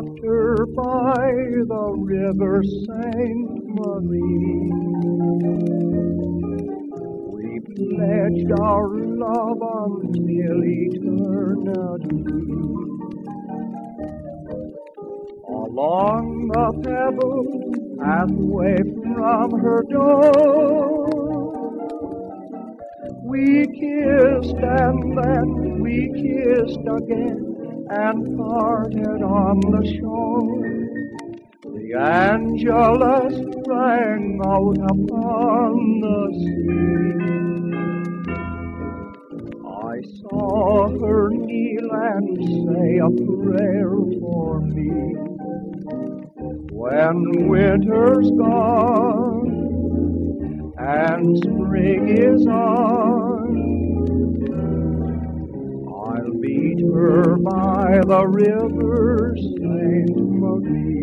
left her by the river Saint Marie. We pledged our love until eternity. Along the pebbled pathway from her door, we kissed and then we kissed again and parted on the shore. The Angelus rang out upon the sea. I saw her kneel and say a prayer for me. When winter's gone and spring is on, I'll meet her by the river Saint Marie.